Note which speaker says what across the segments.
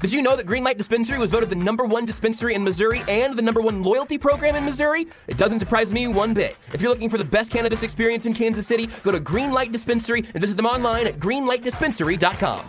Speaker 1: Did you know that Greenlight Dispensary was voted the #1 dispensary in Missouri and the #1 loyalty program in Missouri? It doesn't surprise me one bit. If you're looking for the best cannabis experience in Kansas City, go to Greenlight Dispensary and visit them online at greenlightdispensary.com.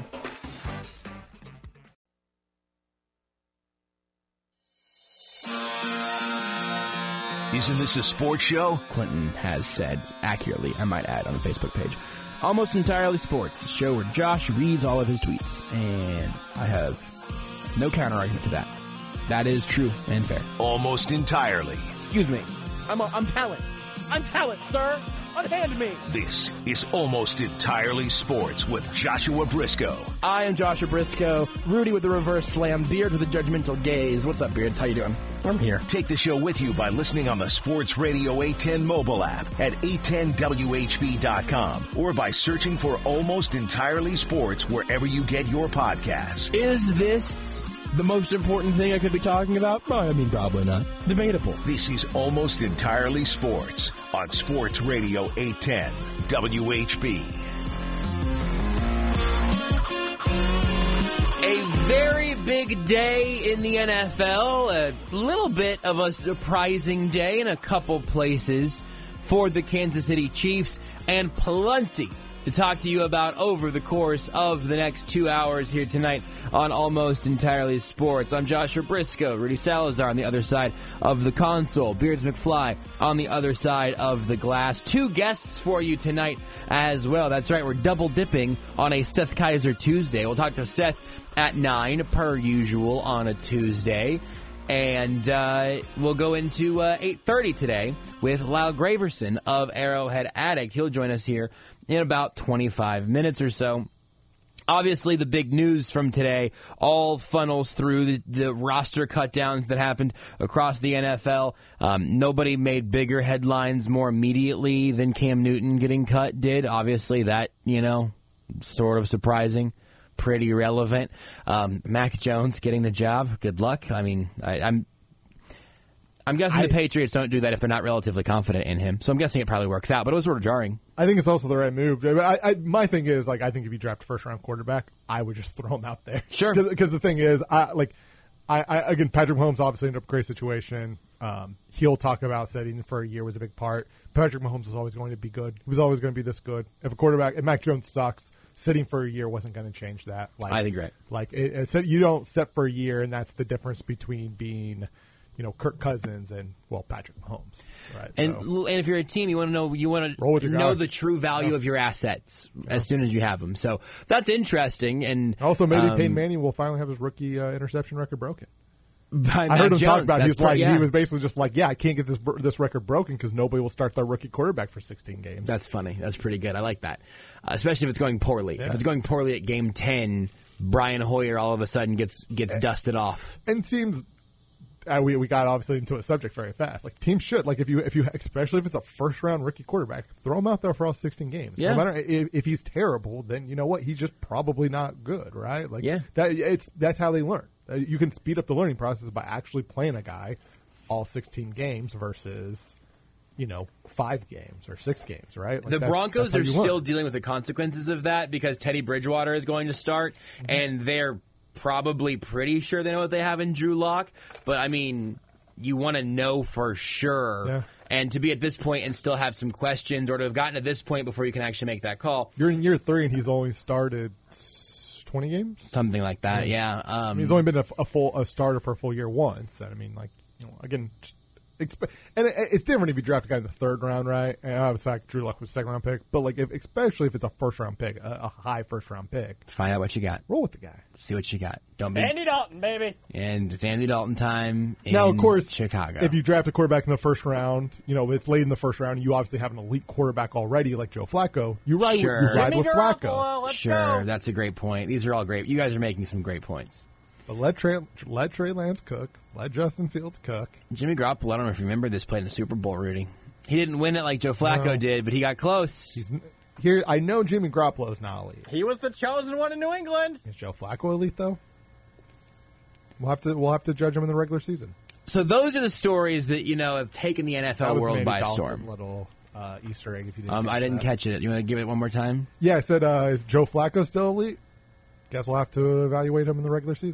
Speaker 2: Isn't this a sports show?
Speaker 3: Clinton has said, accurately, I might add, on the Facebook page. Almost Entirely Sports, a show where Josh reads all of his tweets, and I have no counter-argument to that. That is true and fair.
Speaker 2: Almost Entirely.
Speaker 3: Excuse me. I'm talent. I'm talent, sir. Unhand me.
Speaker 2: This is Almost Entirely Sports with Joshua Briscoe.
Speaker 3: I am Joshua Briscoe, Rudy with the reverse slam, Beard with a judgmental gaze. What's up, Beard? How you doing? I'm here.
Speaker 2: Take the show with you by listening on the Sports Radio 810 mobile app at 810WHB.com or by searching for Almost Entirely Sports wherever you get your podcasts.
Speaker 3: Is this the most important thing I could be talking about? I mean, probably not. Debatable.
Speaker 2: This is Almost Entirely Sports on Sports Radio 810 WHB.
Speaker 1: A very big day in the NFL, a little bit of a surprising day in a couple places for the Kansas City Chiefs, and plenty to talk to you about over the course of the next 2 hours here tonight on Almost Entirely Sports. I'm Joshua Briscoe, Rudy Salazar on the other side of the console, Beards McFly on the other side of the glass. Two guests for you tonight as well. That's right, we're double dipping on a Seth Kaiser Tuesday. We'll talk to Seth at 9 per usual on a Tuesday. And we'll go into 8:30 today with Lyle Graverson of Arrowhead Addict. He'll join us here in about 25 minutes or so. Obviously, the big news from today all funnels through the roster cutdowns that happened across the NFL. Nobody made bigger headlines more immediately than Cam Newton getting cut did. Obviously, that, sort of surprising. Pretty relevant. Mac Jones getting the job. Good luck. I mean, I'm guessing the Patriots don't do that if they're not relatively confident in him. So I'm guessing it probably works out, but it was sort of jarring.
Speaker 4: I think it's also the right move. My thing is, I think if you draft a first-round quarterback, I would just throw him out there.
Speaker 1: Sure.
Speaker 4: Because the thing is, again, Patrick Mahomes obviously ended up a great situation. He'll talk about setting for a year was a big part. Patrick Mahomes was always going to be good. He was always going to be this good. If Mac Jones sucks, sitting for a year wasn't going to change that.
Speaker 1: I think right.
Speaker 4: You don't sit for a year, and that's the difference between being, Kirk Cousins and Patrick Mahomes. Right.
Speaker 1: And if you're a team, you want to know the true value of your assets as soon as you have them. So that's interesting. And
Speaker 4: also, maybe Peyton Manning will finally have his rookie interception record broken.
Speaker 1: I
Speaker 4: heard him
Speaker 1: Jones.
Speaker 4: talk about it.
Speaker 1: He
Speaker 4: was basically just I can't get this record broken because nobody will start their rookie quarterback for 16 games.
Speaker 1: That's funny. That's pretty good. I like that, especially if it's going poorly.
Speaker 4: Yeah.
Speaker 1: If it's going poorly at game 10, Brian Hoyer all of a sudden gets dusted off.
Speaker 4: And teams, we got obviously into a subject very fast. Teams should if you especially if it's a first round rookie quarterback, throw him out there for all 16 games.
Speaker 1: Yeah.
Speaker 4: No matter if he's terrible, then you know what, he's just probably not good, right? That's how they learn. You can speed up the learning process by actually playing a guy all 16 games versus, 5 games or 6 games, right?
Speaker 1: The Broncos are still dealing with the consequences of that because Teddy Bridgewater is going to start, and they're probably pretty sure they know what they have in Drew Lock. But, I mean, you want to know for sure.
Speaker 4: Yeah.
Speaker 1: And to be at this point and still have some questions or to have gotten to this point before you can actually make that call.
Speaker 4: You're in year 3, and he's only started 20 games?
Speaker 1: Something like that, yeah.
Speaker 4: He's only been a starter for a full year once. Again, and it's different if you draft a guy in the 3rd round, right? And it's Drew Luck was a 2nd round pick, but especially if it's a 1st round pick, a high 1st round pick,
Speaker 1: find out what you got.
Speaker 4: Roll with the guy.
Speaker 1: See what you got. Don't be
Speaker 3: Andy Dalton, baby.
Speaker 1: And it's Andy Dalton time in
Speaker 4: now, of course,
Speaker 1: Chicago.
Speaker 4: If you draft a quarterback in the 1st round, it's late in the 1st round, and you obviously have an elite quarterback already, like Joe Flacco. You ride with Flacco.
Speaker 1: Sure, that's a great point. These are all great. You guys are making some great points.
Speaker 4: But let Trey Lance cook. Let Justin Fields cook.
Speaker 1: Jimmy Garoppolo, I don't know if you remember this, played in the Super Bowl, Rudy. He didn't win it like Joe Flacco did, but he got close.
Speaker 4: Here, I know Jimmy Garoppolo is not elite.
Speaker 3: He was the chosen one in New England.
Speaker 4: Is Joe Flacco elite, though? We'll have to judge him in the regular season.
Speaker 1: So those are the stories that have taken the NFL world by storm.
Speaker 4: Little Easter egg. If you didn't,
Speaker 1: I didn't catch it. You want to give it one more time?
Speaker 4: Yeah, I said, is Joe Flacco still elite? Guess we'll have to evaluate him in the regular season.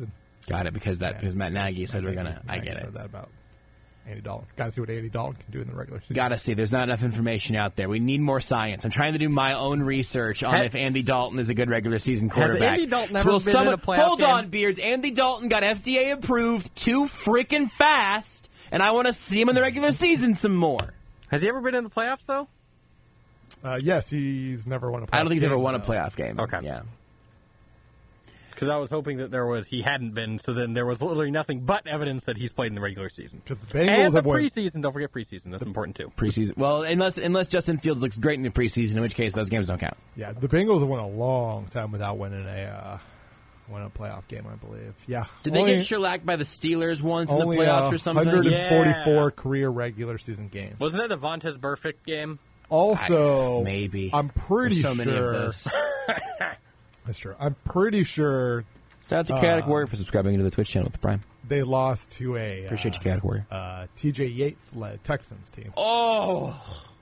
Speaker 3: Got it, because Matt Nagy said we're going to... I get it.
Speaker 4: Said that about Andy Dalton. Got to see what Andy Dalton can do in the regular season.
Speaker 3: Got to see. There's not enough information out there. We need more science. I'm trying to do my own research on if Andy Dalton is a good regular season quarterback.
Speaker 5: Has Andy Dalton ever been in a playoff game?
Speaker 3: Hold on, Beards. Andy Dalton got FDA approved too freaking fast, and I want to see him in the regular season some more.
Speaker 5: Has he ever been in the playoffs, though?
Speaker 4: Yes, he's never won a playoff game.
Speaker 3: I don't think he's ever won a playoff game.
Speaker 5: Okay.
Speaker 3: Yeah.
Speaker 5: Because I was hoping that he hadn't been, so then there was literally nothing but evidence that he's played in the regular season.
Speaker 4: Because the Bengals
Speaker 5: and the
Speaker 4: have won.
Speaker 5: preseason, don't forget preseason. That's important, too.
Speaker 3: Preseason. Well, unless Justin Fields looks great in the preseason, in which case those games don't count.
Speaker 4: Yeah, the Bengals have won a long time without winning a playoff game, I believe. Yeah.
Speaker 3: Did they get shellacked by the Steelers once in the playoffs or something?
Speaker 4: 144 career regular season games.
Speaker 5: Wasn't that the Vontaze Burfict game?
Speaker 4: Also,
Speaker 3: maybe.
Speaker 4: I'm pretty
Speaker 3: There's so
Speaker 4: sure.
Speaker 3: many of those.
Speaker 4: That's true. I'm pretty sure.
Speaker 3: Shout out to Chaotic Warrior for subscribing to the Twitch channel with Prime.
Speaker 4: They lost to a
Speaker 3: Appreciate you, Chaotic Warrior.
Speaker 4: T.J. Yates-led Texans team.
Speaker 3: Oh!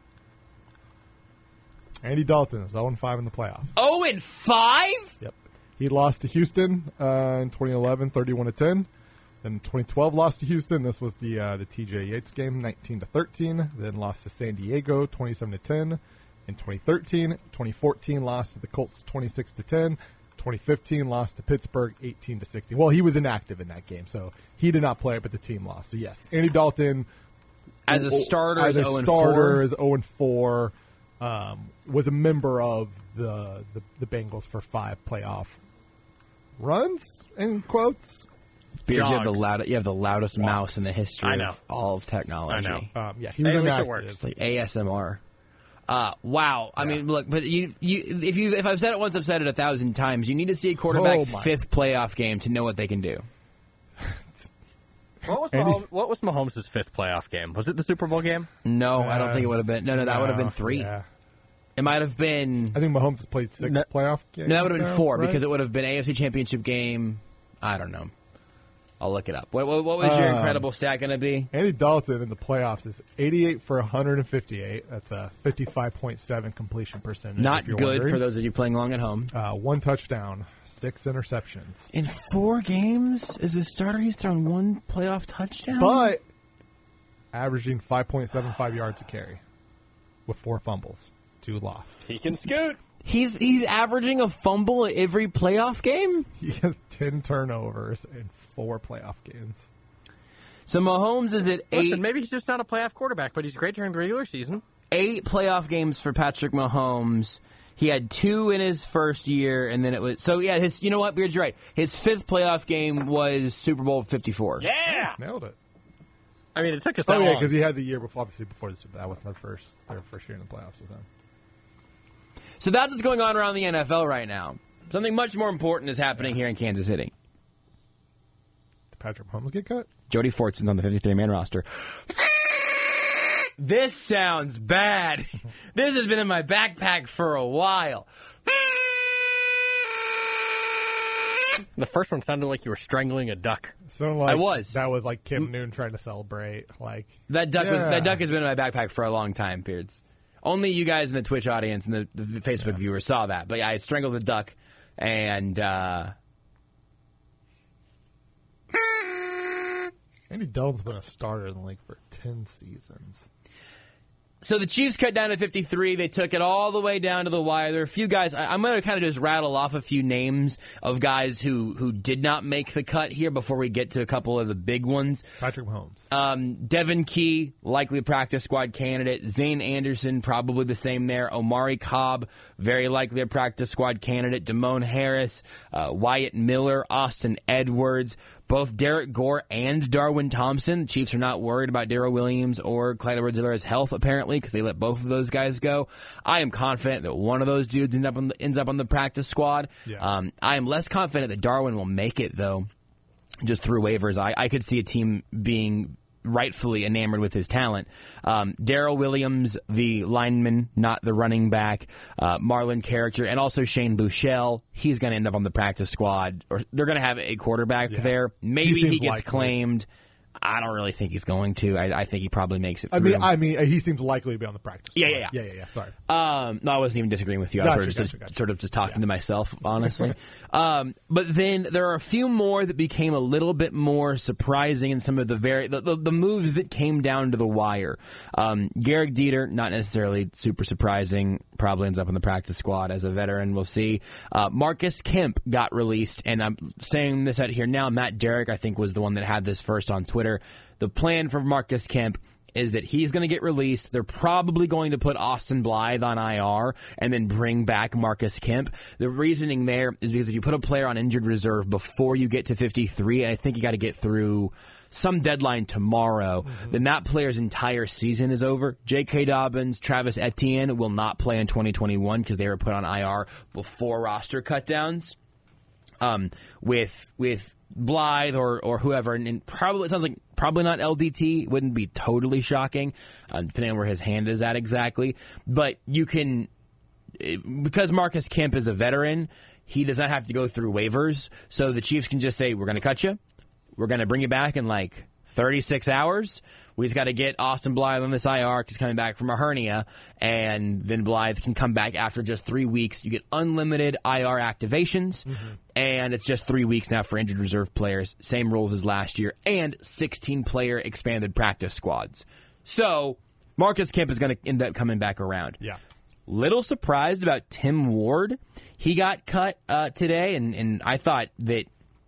Speaker 4: Andy Dalton is 0-5 in the playoffs.
Speaker 1: 0-5?
Speaker 4: Yep. He lost to Houston in 2011, 31-10. Then in 2012, lost to Houston. This was the T.J. Yates game, 19-13. Then lost to San Diego, 27-10. In 2013, 2014, lost to the Colts, 26-10. 2015 lost to Pittsburgh 18-16. Well, he was inactive in that game, so he did not play, but the team lost. So yes, Andy Dalton
Speaker 1: as a starter
Speaker 4: is
Speaker 1: 0-4.
Speaker 4: Was a member of the Bengals for 5 playoff runs, in quotes.
Speaker 3: Beers, you have the loudest mouse in the history of all of technology.
Speaker 5: I know.
Speaker 4: Yeah, he was inactive.
Speaker 3: It's like ASMR. Wow. I mean, look, but if I've said it once, I've said it 1,000 times. You need to see a quarterback's 5th playoff game to know what they can do.
Speaker 5: What was Mahomes' 5th playoff game? Was it the Super Bowl game?
Speaker 3: No, I don't think it would have been. No, that would have been 3.
Speaker 4: Yeah.
Speaker 3: It might have been.
Speaker 4: I think Mahomes has played 6 playoff games.
Speaker 3: No, that would have been 4
Speaker 4: right?
Speaker 3: because it would have been AFC Championship game. I don't know. I'll look it up. What was your incredible stat going to be?
Speaker 4: Andy Dalton in the playoffs is 88 for 158. That's a 55.7 completion percentage.
Speaker 3: Not good for those of you playing along at home.
Speaker 4: 1 touchdown, 6 interceptions.
Speaker 3: In 4 games, as a starter, he's thrown 1 playoff touchdown?
Speaker 4: But averaging 5.75 yards a carry with 4 fumbles, 2 lost.
Speaker 5: He can scoot.
Speaker 3: He's averaging a fumble at every playoff game?
Speaker 4: He has 10 turnovers in 4 playoff games.
Speaker 3: So Mahomes is at 8.
Speaker 5: Listen, maybe he's just not a playoff quarterback, but he's great during the regular season.
Speaker 3: 8 playoff games for Patrick Mahomes. He had 2 in his first year, and then it was... So, yeah, you know what, Beard, you're right. His 5th playoff game was Super Bowl 54.
Speaker 5: Yeah!
Speaker 4: Nailed it.
Speaker 5: I mean, it took us that long.
Speaker 4: Oh, yeah, because he had the year before, obviously, before the Super Bowl. That wasn't their first year in the playoffs with him.
Speaker 3: So that's what's going on around the NFL right now. Something much more important is happening here in Kansas City.
Speaker 4: Did Patrick Mahomes get cut?
Speaker 3: Jody Fortson's on the 53-man roster. This sounds bad. This has been in my backpack for a while.
Speaker 5: The first one sounded like you were strangling a duck.
Speaker 4: I
Speaker 3: was.
Speaker 4: That was like Kim Noon trying to celebrate. Like
Speaker 3: that duck has been in my backpack for a long time, Beards. Only you guys in the Twitch audience and the Facebook viewers saw that. But yeah, I strangled the duck, and
Speaker 4: Andy Dalton's been a starter in the league for 10 seasons.
Speaker 3: So the Chiefs cut down to 53. They took it all the way down to the wire. There are a few guys. I'm going to kind of just rattle off a few names of guys who did not make the cut here before we get to a couple of the big ones.
Speaker 4: Patrick Mahomes.
Speaker 3: Devin Key, likely a practice squad candidate. Zane Anderson, probably the same there. Omari Cobb, very likely a practice squad candidate. Damone Harris, Wyatt Miller, Austin Edwards. Both Derek Gore and Darwin Thompson. The Chiefs are not worried about Darrell Williams or Clyde Edwards-Helaire's health, apparently, because they let both of those guys go. I am confident that one of those dudes ends up on the practice squad.
Speaker 4: Yeah.
Speaker 3: I am less confident that Darwin will make it, though, just through waivers. I could see a team being rightfully enamored with his talent. Darrell Williams, the lineman, not the running back. Marlon Character, and also Shane Buechele. He's going to end up on the practice squad. Or they're going to have a quarterback there. Maybe he gets claimed. I don't really think he's going to. I think he probably makes it
Speaker 4: through.
Speaker 3: I
Speaker 4: mean, he seems likely to be on the practice squad.
Speaker 3: Yeah.
Speaker 4: Sorry.
Speaker 3: No, I wasn't even disagreeing with you. I was sort of just talking to myself, honestly. But then there are a few more that became a little bit more surprising in some of the moves that came down to the wire. Garrick Dieter, not necessarily super surprising, probably ends up on the practice squad as a veteran. We'll see. Marcus Kemp got released, and I'm saying this out here now. Matt Derrick, I think, was the one that had this first on Twitter. The plan for Marcus Kemp is that he's going to get released. They're probably going to put Austin Blythe on IR and then bring back Marcus Kemp. The reasoning there is because if you put a player on injured reserve before you get to 53, and I think you got to get through some deadline tomorrow, then that player's entire season is over. J.K. Dobbins, Travis Etienne will not play in 2021 because they were put on IR before roster cutdowns. With Blythe or whoever, and probably it sounds like probably not LDT. Wouldn't be totally shocking, depending on where his hand is at exactly. But you can, because Marcus Kemp is a veteran, he does not have to go through waivers. So the Chiefs can just say, we're going to cut you. We're going to bring you back in like 36 hours. We just got to get Austin Blythe on this IR. He's coming back from a hernia, and then Blythe can come back after just 3 weeks. You get unlimited IR activations, and it's just 3 weeks now for injured reserve players. Same rules as last year, and 16-player expanded practice squads. So Marcus Kemp is going to end up coming back around.
Speaker 4: Yeah.
Speaker 3: Little surprised about Tim Ward. He got cut today, and I thought that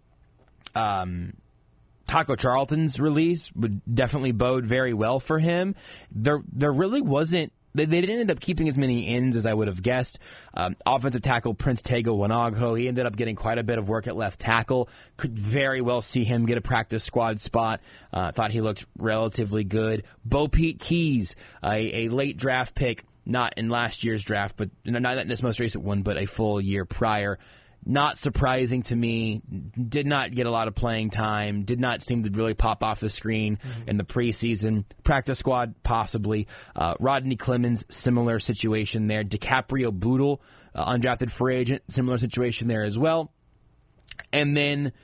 Speaker 3: Taco Charlton's release would definitely bode very well for him. There really wasn't. They didn't end up keeping as many ends as I would have guessed. Offensive tackle Prince Tega Wanogho, he ended up getting quite a bit of work at left tackle. Could very well see him get a practice squad spot. Thought he looked relatively good. Bo Pete Keys, a late draft pick, not in last year's draft, but not in this most recent one, but a full year prior. Not surprising to me. Did not get a lot of playing time. Did not seem to really pop off the screen in the preseason. Practice squad, possibly. Rodney Clemens, similar situation there. DiCaprio Boodle, undrafted free agent, similar situation there as well. And then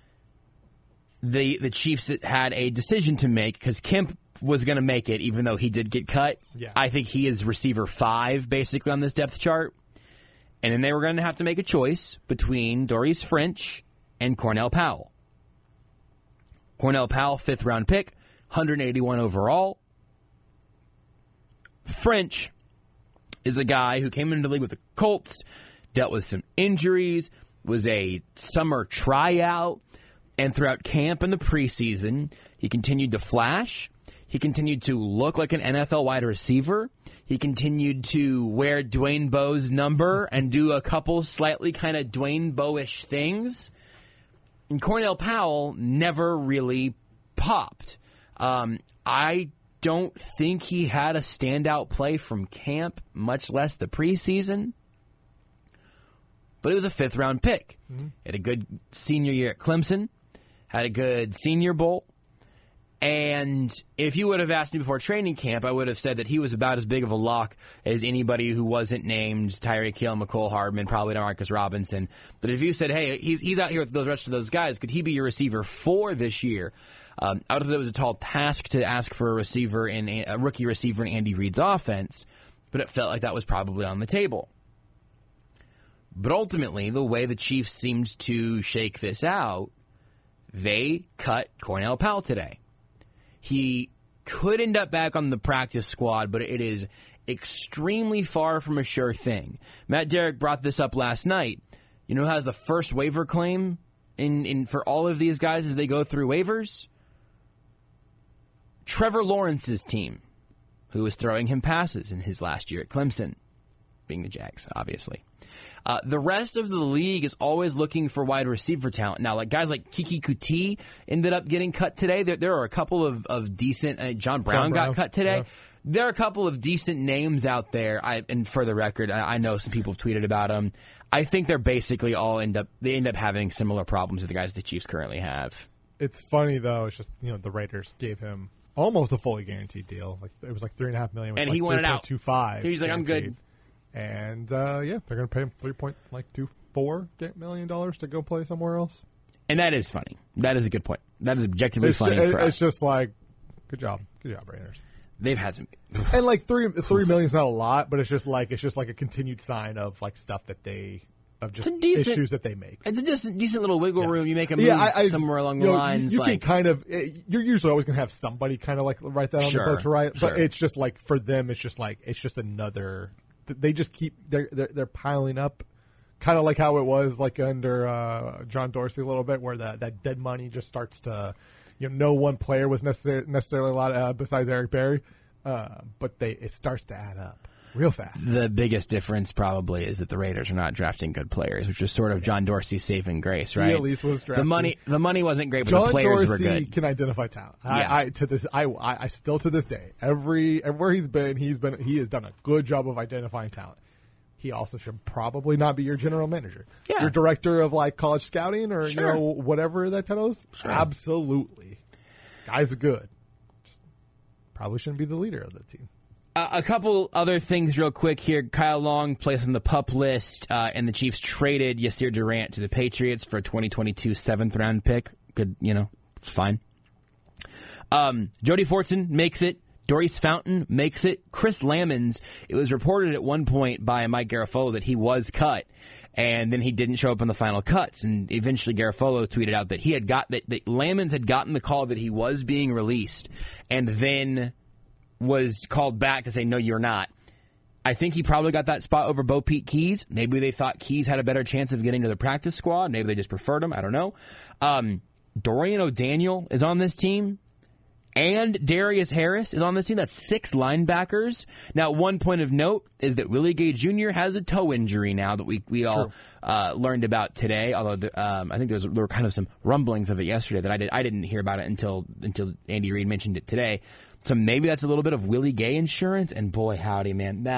Speaker 3: the Chiefs had a decision to make because Kemp was going to make it, even though he did get cut.
Speaker 4: Yeah.
Speaker 3: I think he is receiver 5, basically, on this depth chart. And then they were going to have to make a choice between Doris French and Cornell Powell. Cornell Powell, 5th-round pick, 181 overall. French is a guy who came into the league with the Colts, dealt with some injuries, was a summer tryout, and throughout camp and the preseason, he continued to flash. He continued to look like an NFL wide receiver. He continued to wear Dwayne Bowe's number and do a couple slightly kind of Dwayne Bowe-ish things. And Cornell Powell never really popped. I don't think he had a standout play from camp, much less the preseason. But he was a 5th-round pick. Had a good senior year at Clemson. Had a good Senior Bowl. And if you would have asked me before training camp, I would have said that he was about as big of a lock as anybody who wasn't named Tyreek Hill, McCole Hardman, probably Demarcus Robinson. But if you said, hey, he's out here with the rest of those guys, could he be your receiver 4 this year? I would have thought it was a tall task to ask for a receiver a rookie receiver in Andy Reid's offense, but it felt like that was probably on the table. But ultimately, the way the Chiefs seemed to shake this out, they cut Cornell Powell today. He could end up back on the practice squad, but it is extremely far from a sure thing. Matt Derrick brought this up last night. You know who has the first waiver claim in for all of these guys as they go through waivers? Trevor Lawrence's team, who was throwing him passes in his last year at Clemson, being the Jags, obviously. The rest of the league is always looking for wide receiver talent. Now, like guys like Kiki Kuti ended up getting cut today. There are a couple of decent. John Brown got cut today. Yeah. There are a couple of decent names out there. And for the record, I know some people have tweeted about them. I think they're basically all end up having similar problems with the guys the Chiefs currently have.
Speaker 4: It's funny though. It's just the Raiders gave him almost a fully guaranteed deal. Like it was like $3.5 million,
Speaker 3: and he wanted out.
Speaker 4: 3.25.
Speaker 3: He's like, I'm good.
Speaker 4: And they're going to pay him $3.24 million to go play somewhere else.
Speaker 3: And that is funny. That is a good point. That is objectively funny for us.
Speaker 4: It's just like, good job, Raiders.
Speaker 3: They've had some,
Speaker 4: and like $3 million is not a lot, but it's just like a continued sign of like stuff that issues that they make.
Speaker 3: It's a decent little wiggle room. You make a move somewhere along the lines.
Speaker 4: You can kind of. You're usually always going to have somebody kind of like write that on the book to write, but it's just like for them, it's just another. They just keep they're piling up, kind of like how it was like under John Dorsey a little bit, where that dead money just starts to. No one player was necessarily a lot besides Eric Berry, but it starts to add up real fast.
Speaker 3: The biggest difference probably is that the Raiders are not drafting good players, which is sort of John Dorsey's saving grace, right?
Speaker 4: He at least was drafting.
Speaker 3: The money wasn't great, but
Speaker 4: John
Speaker 3: the players
Speaker 4: Dorsey
Speaker 3: were good.
Speaker 4: Can identify talent.
Speaker 3: Yeah.
Speaker 4: I still to this day, everywhere he has done a good job of identifying talent. He also should probably not be your general manager.
Speaker 3: Yeah.
Speaker 4: Your director of like college scouting or whatever that title is.
Speaker 3: Sure.
Speaker 4: Absolutely, guy's good. Just probably shouldn't be the leader of the team.
Speaker 3: A couple other things real quick here. Kyle Long placed on the PUP list, and the Chiefs traded Yasir Durant to the Patriots for a 2022 7th-round pick. Good, it's fine. Jody Fortson makes it. Doris Fountain makes it. Chris Lamons, it was reported at one point by Mike Garafolo that he was cut, and then he didn't show up in the final cuts, and eventually Garafolo tweeted out that that Lamons had gotten the call that he was being released, and then was called back to say, no, you're not. I think he probably got that spot over Bo Pete Keys. Maybe they thought Keys had a better chance of getting to the practice squad. Maybe they just preferred him. I don't know. Dorian O'Daniel is on this team. And Darius Harris is on this team. That's 6 linebackers. Now, one point of note is that Willie Gay Jr. has a toe injury now that we all learned about today. Although I think there were kind of some rumblings of it yesterday that I didn't hear about it until Andy Reid mentioned it today. So maybe that's a little bit of Willie Gay insurance. And boy, howdy, man,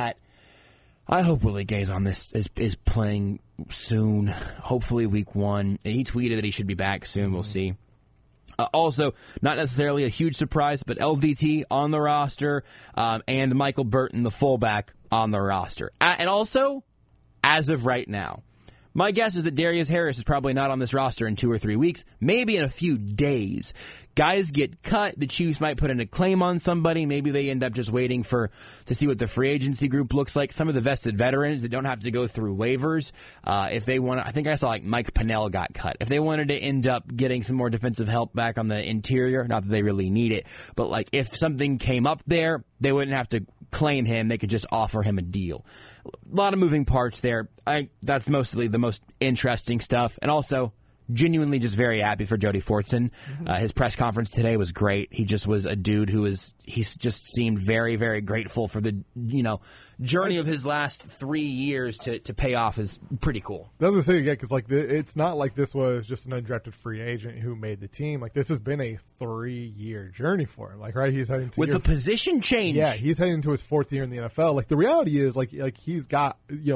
Speaker 3: I hope Willie Gay's on this is playing soon. Hopefully, week 1. And he tweeted that he should be back soon. We'll see. Also, not necessarily a huge surprise, but LVT on the roster, and Michael Burton, the fullback, on the roster. And also, as of right now, my guess is that Darius Harris is probably not on this roster in 2 or 3 weeks, maybe in a few days. Guys get cut, the Chiefs might put in a claim on somebody, maybe they end up just waiting to see what the free agency group looks like. Some of the vested veterans that don't have to go through waivers, if they want, I think I saw like Mike Pennell got cut. If they wanted to end up getting some more defensive help back on the interior, not that they really need it, but like if something came up there, they wouldn't have to claim him, they could just offer him a deal. A lot of moving parts there. That's mostly the most interesting stuff. And also, genuinely just very happy for Jody Fortson. His press conference today was great. He just was a dude he just seemed very, very grateful for the, journey of his last 3 years to pay off is pretty cool.
Speaker 4: I was going to say again, because like it's not like this was just an undrafted free agent who made the team. Like this has been a 3-year journey for him. Like he's heading to
Speaker 3: the position change.
Speaker 4: Yeah, he's heading to his 4th year in the NFL. Like the reality is like he's got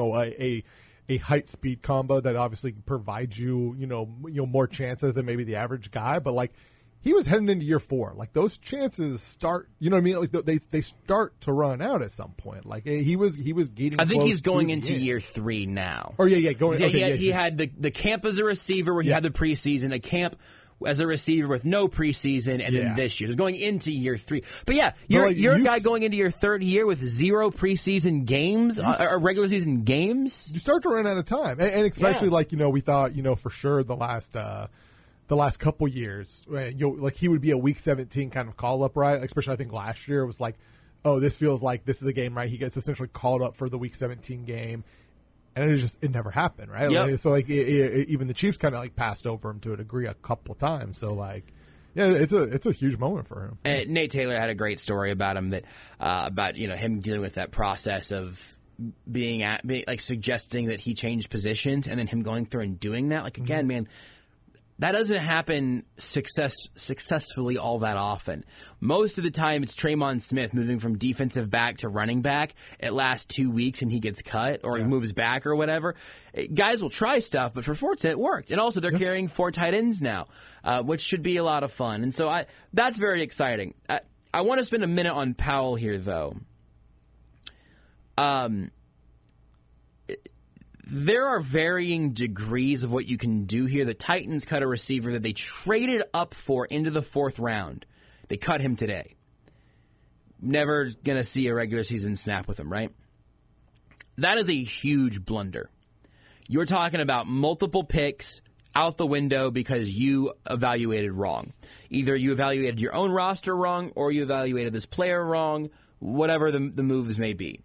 Speaker 4: a height speed combo that obviously provides you more chances than maybe the average guy, but like he was heading into year 4. Like those chances start, you know what I mean? Like they start to run out at some point. Like he was getting.
Speaker 3: I think he's going into year 3 now.
Speaker 4: Or going.
Speaker 3: He had the camp as a receiver where he had the preseason, a camp as a receiver with no preseason, and then this year. So going into year 3. But yeah, you're a guy going into your 3rd year with 0 preseason games, or regular season games.
Speaker 4: You start to run out of time. And especially we thought, for sure the last couple years, like he would be a week 17 kind of call up, right? Especially I think last year it was like, oh, this feels like this is the game, right? He gets essentially called up for the week 17 game. And it never happened, right?
Speaker 3: Yep.
Speaker 4: Like, so even the Chiefs kind of like passed over him to a degree a couple times. So like, yeah, it's a huge moment for him.
Speaker 3: And Nate Taylor had a great story about him about him dealing with that process of being like suggesting that he changed positions and then him going through and doing that. Like again, man. That doesn't happen successfully all that often. Most of the time, it's Traymon Smith moving from defensive back to running back. It lasts 2 weeks and he gets cut or he moves back or whatever. Guys will try stuff, but for Fortson, it worked. And also, they're carrying 4 tight ends now, which should be a lot of fun. And so that's very exciting. I want to spend a minute on Powell here, though.
Speaker 1: there are varying degrees of what you can do here. The Titans cut a receiver that they traded up for into the 4th round. They cut him today. Never going to see a regular season snap with him, right? That is a huge blunder. You're talking about multiple picks out the window because you evaluated wrong. Either you evaluated your own roster wrong or you evaluated this player wrong, whatever the moves may be.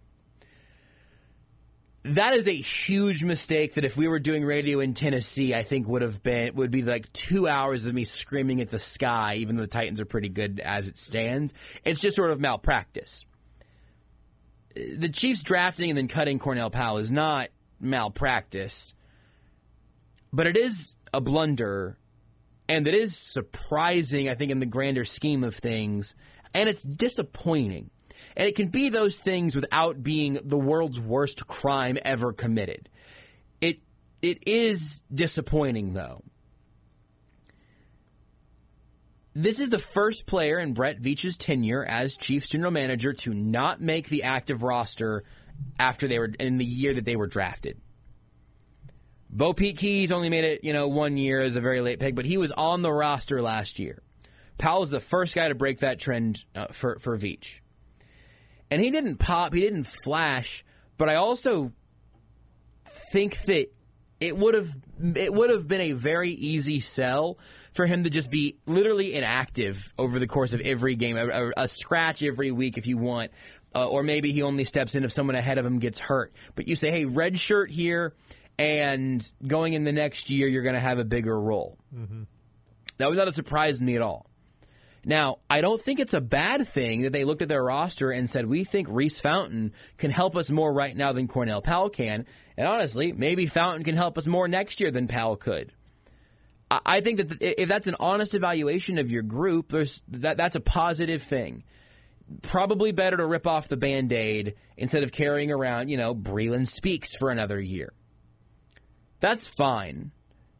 Speaker 1: That is a huge mistake that if we were doing radio in Tennessee, I think would be like 2 hours of me screaming at the sky, even though the Titans are pretty good as it stands. It's just sort of malpractice. The Chiefs drafting and then cutting Cornell Powell is not malpractice, but it is a blunder, and it is surprising, I think, in the grander scheme of things, and it's disappointing. And it can be those things without being the world's worst crime ever committed. It is disappointing, though. This is the first player in Brett Veach's tenure as Chiefs general manager to not make the active roster after they were in the year that they were drafted. Bo Pete Keys only made it, 1 year as a very late pick, but he was on the roster last year. Powell was the first guy to break that trend for Veach. And he didn't pop, he didn't flash, but I also think that it would have been a very easy sell for him to just be literally inactive over the course of every game, a scratch every week if you want, or maybe he only steps in if someone ahead of him gets hurt. But you say, hey, red shirt here, and going in the next year, you're going to have a bigger role. Mm-hmm. That was not a surprise to me at all. Now, I don't think it's a bad thing that they looked at their roster and said, we think Reese Fountain can help us more right now than Cornell Powell can. And honestly, maybe Fountain can help us more next year than Powell could. I think that if that's an honest evaluation of your group, that's a positive thing. Probably better to rip off the Band-Aid instead of carrying around, Breeland Speaks for another year. That's fine.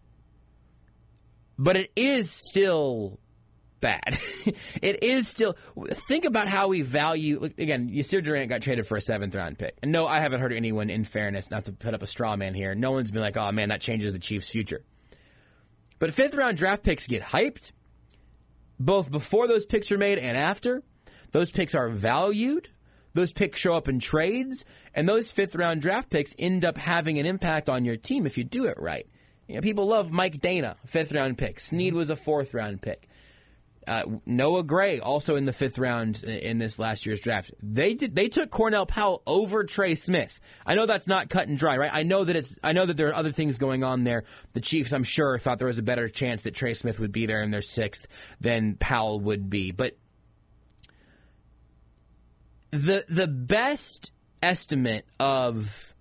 Speaker 1: But it is still bad. It is still. Think about how we value. Again, Yasir Durant got traded for a 7th round pick. And no, I haven't heard anyone, in fairness, not to put up a straw man here, no one's been like, oh man, that changes the Chiefs' future. But 5th round draft picks get hyped, both before those picks are made and after. Those picks are valued. Those picks show up in trades. And those 5th round draft picks end up having an impact on your team if you do it right. People love Mike Dana, 5th round pick. Snead was a 4th round pick. Noah Gray, also in the 5th round in this last year's draft. They took Cornell Powell over Trey Smith. I know that's not cut and dry, right? I know that there are other things going on there. The Chiefs, I'm sure, thought there was a better chance that Trey Smith would be there in their 6th than Powell would be. But the best estimate of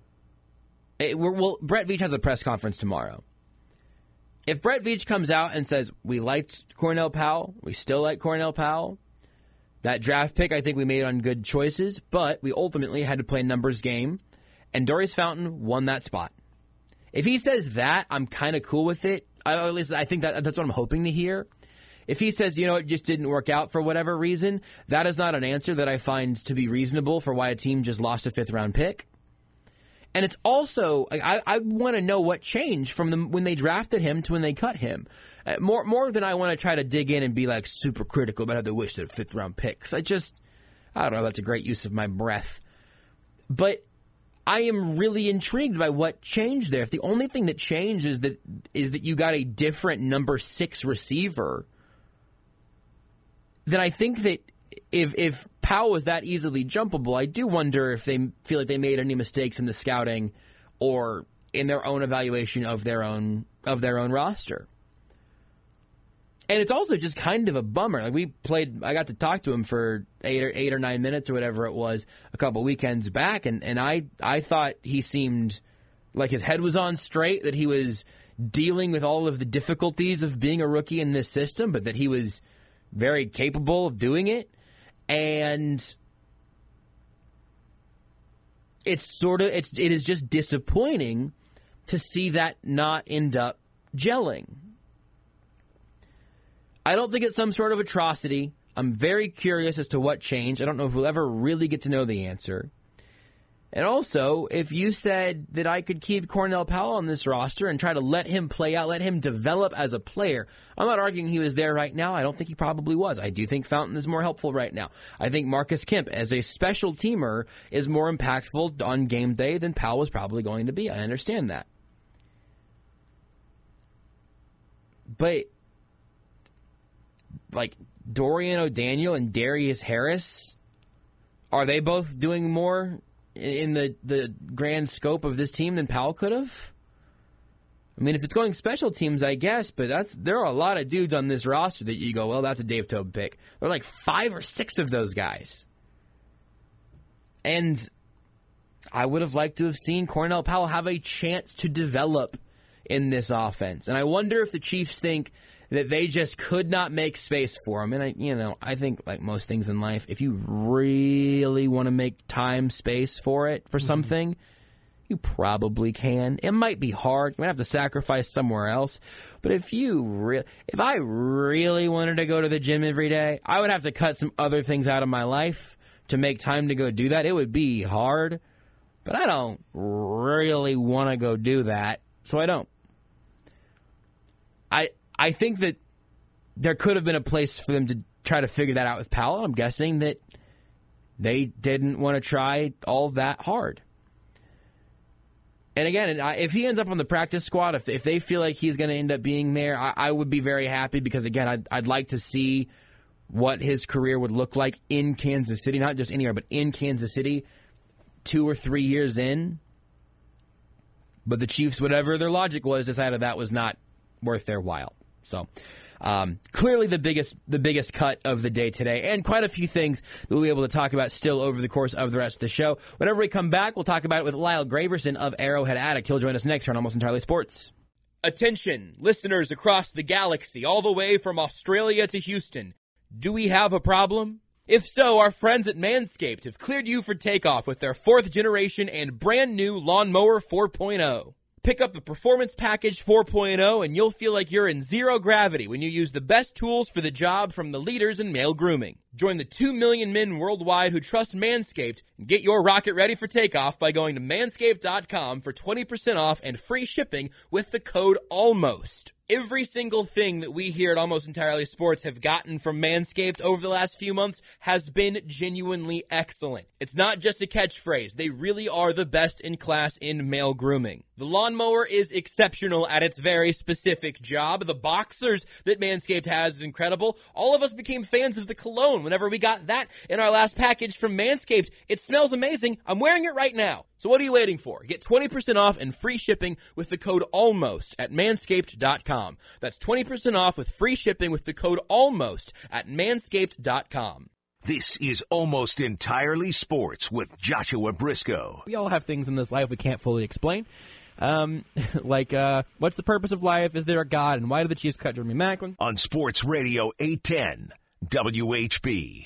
Speaker 1: Brett Veach has a press conference tomorrow. If Brett Veach comes out and says, we liked Cornell Powell, we still like Cornell Powell, that draft pick I think we made on good choices, but we ultimately had to play a numbers game, and Darius Fountain won that spot. If he says that, I'm kind of cool with it. At least I think that's what I'm hoping to hear. If he says, it just didn't work out for whatever reason, that is not an answer that I find to be reasonable for why a team just lost a 5th round pick. And it's also, I want to know what changed from when they drafted him to when they cut him. More than I want to try to dig in and be like super critical about how they wish they had 5th round picks. I don't know, that's a great use of my breath. But I am really intrigued by what changed there. If the only thing that changed is that you got a different number 6 receiver, then I think that if Powell was that easily jumpable, I do wonder if they feel like they made any mistakes in the scouting or in their own evaluation of their own roster. And it's also just kind of a bummer. I got to talk to him for 8 or 9 minutes or whatever it was a couple weekends back, and I thought he seemed like his head was on straight, that he was dealing with all of the difficulties of being a rookie in this system, but that he was very capable of doing it. And it is just disappointing to see that not end up gelling. I don't think it's some sort of atrocity. I'm very curious as to what changed. I don't know if we'll ever really get to know the answer. And also, if you said that I could keep Cornell Powell on this roster and try to let him play out, let him develop as a player, I'm not arguing he was there right now. I don't think he probably was. I do think Fountain is more helpful right now. I think Marcus Kemp, as a special teamer, is more impactful on game day than Powell was probably going to be. I understand that. But, like, Dorian O'Daniel and Darius Harris, are they both doing more in the grand scope of this team than Powell could have? I mean, if it's going special teams, I guess, but there are a lot of dudes on this roster that you go, well, that's a Dave Toub pick. There are like 5 or 6 of those guys. And I would have liked to have seen Cornell Powell have a chance to develop in this offense. And I wonder if the Chiefs think that they just could not make space for him. And I think like most things in life, if you really want to make time, space for it, for something, you probably can. It might be hard. You might have to sacrifice somewhere else. But if I really wanted to go to the gym every day, I would have to cut some other things out of my life to make time to go do that. It would be hard. But I don't really want to go do that, so I don't. I think that there could have been a place for them to try to figure that out with Powell. I'm guessing that they didn't want to try all that hard. And again, if he ends up on the practice squad, if they feel like he's going to end up being there, I would be very happy because, again, I'd like to see what his career would look like in Kansas City, not just anywhere, but in Kansas City 2 or 3 years in. But the Chiefs, whatever their logic was, decided that was not worth their while. So clearly the biggest cut of the day today, and quite a few things that we'll be able to talk about still over the course of the rest of the show. Whenever we come back, we'll talk about it with Lyle Graverson of Arrowhead Addict. He'll join us next here on Almost Entirely Sports. Attention, listeners across the galaxy, all the way from Australia to Houston. Do we have a problem? If so, our friends at Manscaped have cleared you for takeoff with their 4th generation and brand new Lawnmower 4.0. Pick up the Performance Package 4.0 and you'll feel like you're in zero gravity when you use the best tools for the job from the leaders in male grooming. Join the 2 million men worldwide who trust Manscaped and get your rocket ready for takeoff by going to manscaped.com for 20% off and free shipping with the code ALMOST. Every single thing that we here at Almost Entirely Sports have gotten from Manscaped over the last few months has been genuinely excellent. It's not just a catchphrase. They really are the best in class in male grooming. The lawnmower is exceptional at its very specific job. The boxers that Manscaped has is incredible. All of us became fans of the cologne whenever we got that in our last package from Manscaped. It smells amazing. I'm wearing it right now. So what are you waiting for? Get 20% off and free shipping with the code ALMOST at manscaped.com. That's 20% off with free shipping with the code ALMOST at manscaped.com.
Speaker 2: This is Almost Entirely Sports with Joshua Briscoe.
Speaker 3: We all have things in this life we can't fully explain. Like, what's the purpose of life? Is there a God? And why did the Chiefs cut Jeremy Maclin?
Speaker 2: On Sports Radio 810 WHB.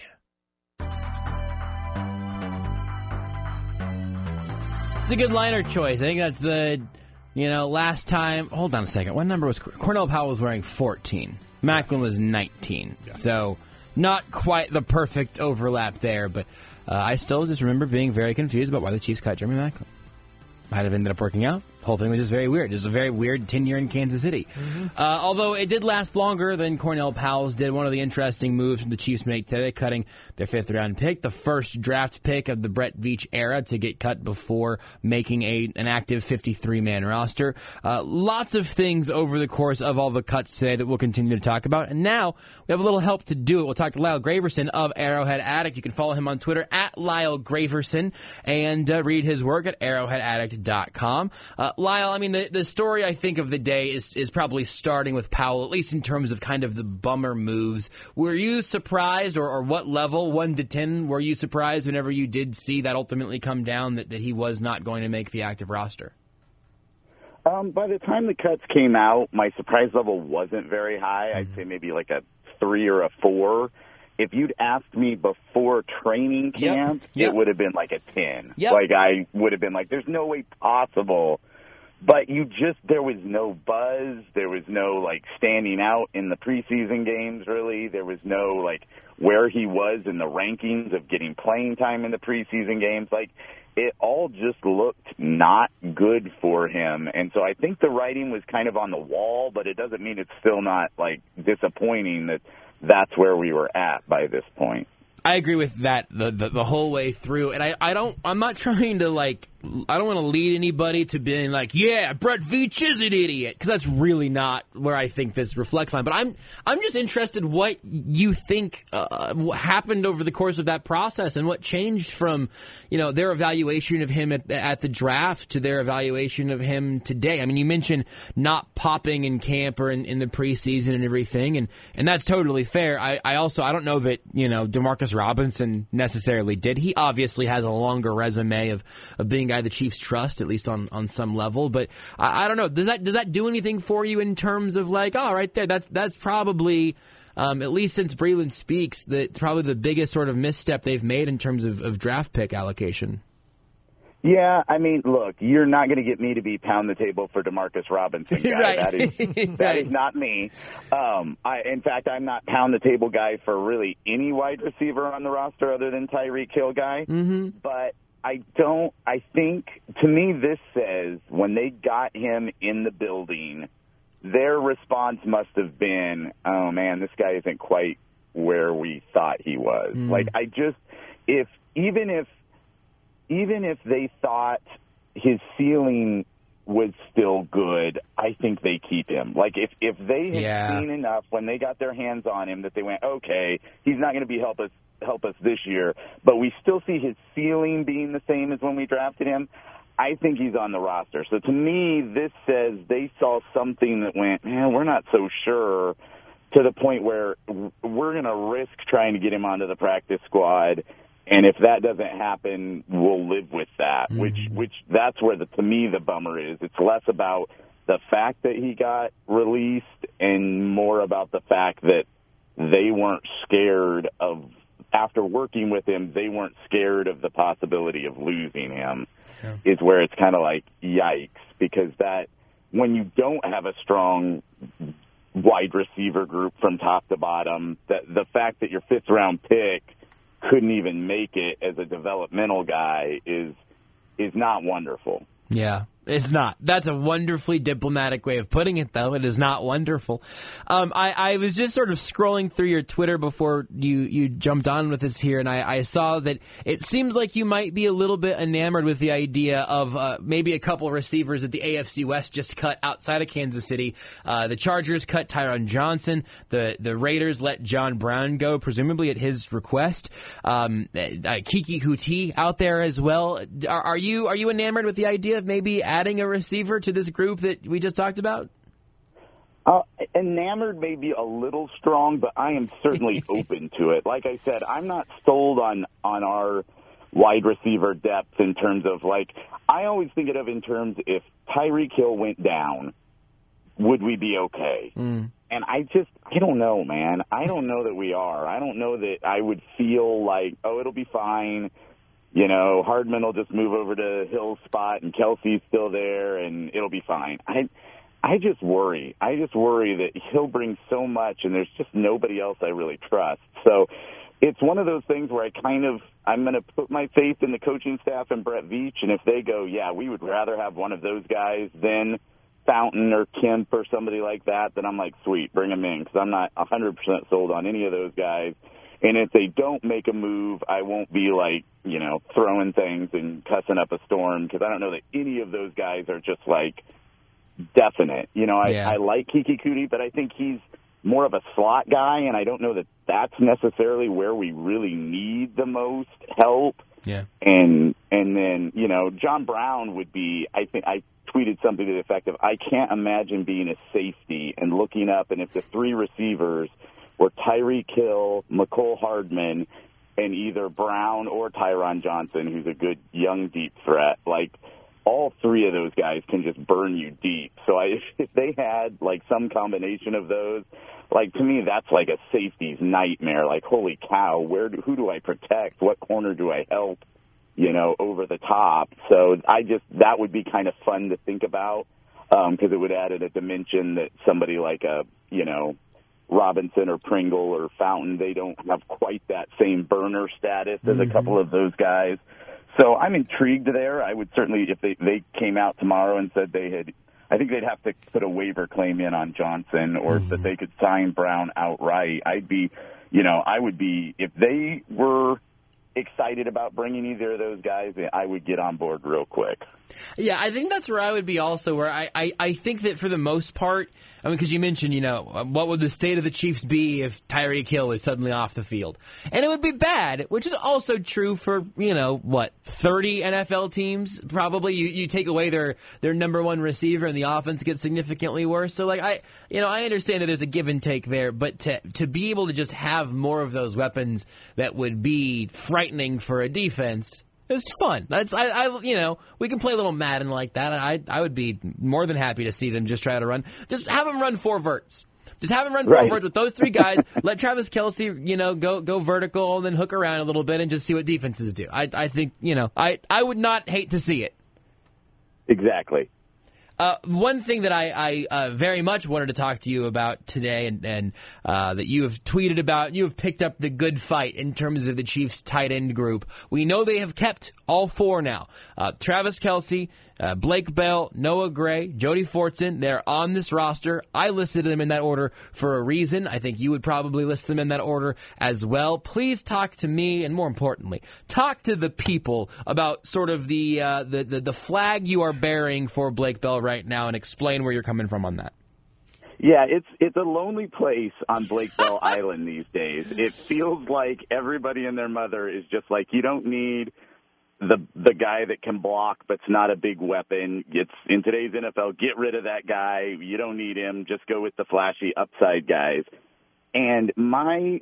Speaker 1: It's a good liner choice. I think that's the, last time. Hold on a second. What number was Cornell Powell was wearing? 14. Maclin was 19. Yes. So not quite the perfect overlap there, but I still just remember being very confused about why the Chiefs cut Jeremy Maclin. Might have ended up working out. The whole thing was just very weird. Just a very weird tenure in Kansas City. Mm-hmm. Although it did last longer than Cornell Powell's did. One of the interesting moves the Chiefs make today, cutting their 5th-round pick, the first draft pick of the Brett Veach era to get cut before making an active 53-man roster. Lots of things over the course of all the cuts today that we'll continue to talk about. And now we have a little help to do it. We'll talk to Lyle Graverson of Arrowhead Addict. You can follow him on Twitter at Lyle Graverson and read his work at arrowheadaddict.com. Lyle, I mean, the story, I think, of the day is probably starting with Powell, at least in terms of kind of the bummer moves. Were you surprised, or what level, 1 to 10, were you surprised whenever you did see that ultimately come down, that he was not going to make the active roster?
Speaker 6: By the time the cuts came out, my surprise level wasn't very high. I'd say maybe like a 3 or a 4. If you'd asked me before training camp, it would have been like a 10. Yep. Like, I would have been like, there's no way possible But there was no buzz. There was no, like, standing out in the preseason games, really. There was no, like, where he was in the rankings of getting playing time in the preseason games. Like, it all just looked not good for him. And so I think the writing was kind of on the wall, but it doesn't mean it's still not, like, disappointing that that's where we were at by this point.
Speaker 1: I agree with that the whole way through, and I'm not trying to, like, I don't want to lead anybody to being like, yeah, Brett Veach is an idiot, because that's really not where I think this reflects on. But I'm just interested what you think happened over the course of that process and what changed from, their evaluation of him at the draft to their evaluation of him today. I mean, you mentioned not popping in camp or in the preseason and everything, and that's totally fair. I also don't know that Demarcus Robinson necessarily did. He obviously has a longer resume of being a guy the Chiefs trust, at least on some level. But I don't know. Does that do anything for you in terms of, like, right there, that's probably, at least since Breeland speaks, that probably the biggest sort of misstep they've made in terms of draft pick allocation?
Speaker 6: Yeah, I mean, look, you're not going to get me to be pound the table for Demarcus Robinson guy.
Speaker 1: Right.
Speaker 6: That is not me. In fact, I'm not pound the table guy for really any wide receiver on the roster other than Tyreek Hill guy.
Speaker 1: Mm-hmm.
Speaker 6: But I think, to me, this says when they got him in the building, their response must have been, oh, man, this guy isn't quite where we thought he was. Like, even if they thought his ceiling was still good, I think they keep him. Like, if they had seen enough when they got their hands on him that they went, okay, he's not going to help us this year, but we still see his ceiling being the same as when we drafted him, I think he's on the roster. So to me, this says they saw something that went, man, we're not so sure, to the point where we're going to risk trying to get him onto the practice squad. And if that doesn't happen, we'll live with that, which that's where, to me, the bummer is. It's less about the fact that he got released and more about the fact that they weren't scared of, after working with him, they weren't scared of the possibility of losing him, is where it's kind of like, yikes, because that, when you don't have a strong wide receiver group from top to bottom, the fact that your fifth-round pick couldn't even make it as a developmental guy is not wonderful.
Speaker 1: Yeah, it's not. That's a wonderfully diplomatic way of putting it, though. It is not wonderful. I was just sort of scrolling through your Twitter before you jumped on with us here, and I saw that it seems like you might be a little bit enamored with the idea of maybe a couple receivers that the AFC West just cut outside of Kansas City. The Chargers cut Tyron Johnson. The Raiders let John Brown go, presumably at his request. Kiki Kuti out there as well. Are you enamored with the idea of maybe adding a receiver to this group that we just talked about?
Speaker 6: Enamored may be a little strong, but I am certainly open to it. Like I said, I'm not sold on our wide receiver depth in terms of, like, I always think of it in terms, if Tyreek Hill went down, would we be okay? And I don't know, man. I don't know that we are. I don't know that I would feel like, oh, it'll be fine. Hardman will just move over to Hill's spot and Kelsey's still there and it'll be fine. I just worry. I just worry that he'll bring so much and there's just nobody else I really trust. So it's one of those things where I'm going to put my faith in the coaching staff and Brett Veach, and if they go, yeah, we would rather have one of those guys than Fountain or Kemp or somebody like that, then I'm like, sweet, bring them in, because I'm not 100% sold on any of those guys. And if they don't make a move, I won't be like, throwing things and cussing up a storm, because I don't know that any of those guys are just like definite. I like Kiki Kuti, but I think he's more of a slot guy, and I don't know that that's necessarily where we really need the most help.
Speaker 1: Yeah.
Speaker 6: And then, John Brown would be, I think I tweeted something to the effect of, I can't imagine being a safety and looking up, and if the three receivers were Tyreek Hill, McCole Hardman, and either Brown or Tyron Johnson, who's a good young deep threat, like, all three of those guys can just burn you deep. So if they had, like, some combination of those, like, to me, that's like a safety's nightmare. Like, holy cow, who do I protect? What corner do I help? over the top. So that would be kind of fun to think about, because it would add in a dimension that somebody like Robinson or Pringle or Fountain, they don't have quite that same burner status as a couple of those guys. So I'm intrigued there. I would certainly, if they came out tomorrow and said I think they'd have to put a waiver claim in on Johnson, or that they could sign Brown outright. I would be, if they were excited about bringing either of those guys, I would get on board real quick.
Speaker 1: Yeah, I think that's where I would be also, where I think that for the most part, because you mentioned, what would the state of the Chiefs be if Tyreek Hill is suddenly off the field? And it would be bad, which is also true for, 30 NFL teams, probably. You take away their number one receiver and the offense gets significantly worse. So, I understand that there's a give and take there, but to be able to just have more of those weapons that would be frightening for a defense, it's fun. We can play a little Madden like that. I would be more than happy to see them just try to run. Just have them run 4 verts. Just have him run 4 verts with those 3 guys. Let Travis Kelce, go vertical and then hook around a little bit and just see what defenses do. I think, I would not hate to see it.
Speaker 6: Exactly.
Speaker 1: One thing that I very much wanted to talk to you about today, and that you have tweeted about, you have picked up the good fight in terms of the Chiefs tight end group. We know they have kept all 4 now. Travis Kelce, Blake Bell, Noah Gray, Jody Fortson, they're on this roster. I listed them in that order for a reason. I think you would probably list them in that order as well. Please talk to me, and more importantly, talk to the people about sort of the flag you are bearing for Blake Bell right now, and explain where you're coming from on that.
Speaker 6: Yeah, it's a lonely place on Blake Bell Island these days. It feels like everybody and their mother is just like, you don't need the guy that can block but's not a big weapon. It's in today's NFL, get rid of that guy. You don't need him. Just go with the flashy upside guys. And my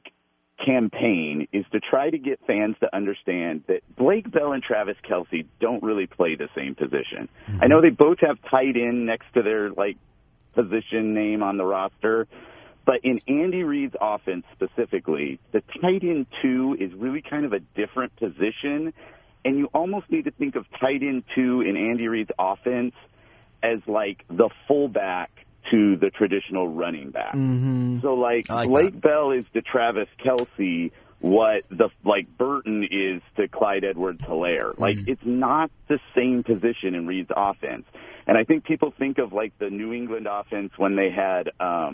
Speaker 6: campaign is to try to get fans to understand that Blake Bell and Travis Kelce don't really play the same position. Mm-hmm. I know they both have tight end next to their position name on the roster, but in Andy Reid's offense specifically, the tight end 2 is really kind of a different position. And you almost need to think of tight end 2 in Andy Reid's offense as the fullback to the traditional running back. Mm-hmm. So Blake Bell is to Travis Kelce what Burton is to Clyde Edwards-Helaire. Mm-hmm. It's not the same position in Reid's offense. And I think people think of the New England offense when they had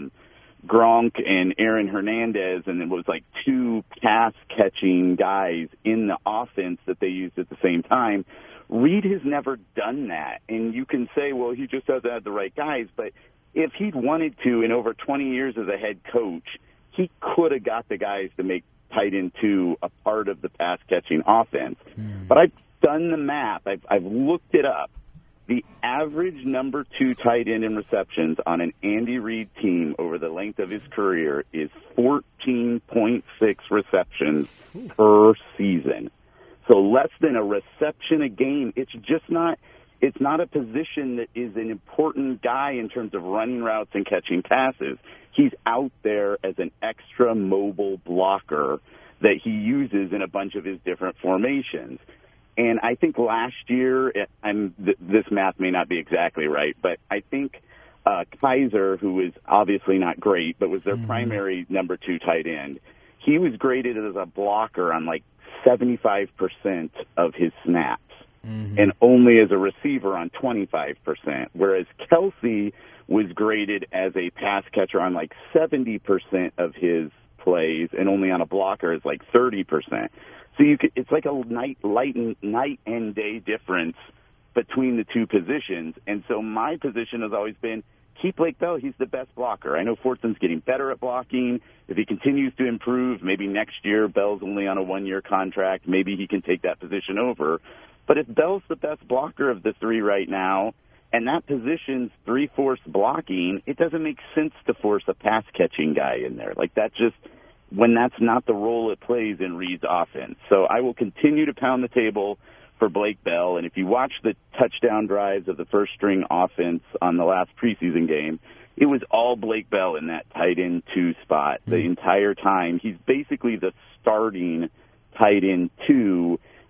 Speaker 6: Gronk and Aaron Hernandez, and it was 2 pass-catching guys in the offense that they used at the same time. Reid has never done that. And you can say, well, he just doesn't have the right guys, but if he'd wanted to, in over 20 years as a head coach, he could have got the guys to make tight end 2 a part of the pass-catching offense. But I've done the math. I've looked it up. The average number 2 tight end in receptions on an Andy Reid team over the length of his career is 14.6 receptions per season. So less than a reception a game. It's not a position that is an important guy in terms of running routes and catching passes. He's out there as an extra mobile blocker that he uses in a bunch of his different formations. And I think last year, this math may not be exactly right, but I think Kaiser, who is obviously not great, but was their primary number 2 tight end, he was graded as a blocker on 75% of his snaps, and only as a receiver on 25%, whereas Kelce was graded as a pass catcher on 70% of his plays, and only on a blocker as 30%. So it's a night and day difference between the 2 positions. And so my position has always been, keep Blake Bell. He's the best blocker. I know Fortson's getting better at blocking. If he continues to improve, maybe next year Bell's only on a 1-year contract. Maybe he can take that position over. But if Bell's the best blocker of the 3 right now, and that position's 3/4 blocking, it doesn't make sense to force a pass-catching guy in there. When that's not the role it plays in Reid's offense. So I will continue to pound the table for Blake Bell. And if you watch the touchdown drives of the first-string offense on the last preseason game, it was all Blake Bell in that tight end 2 spot the entire time. He's basically the starting tight end 2,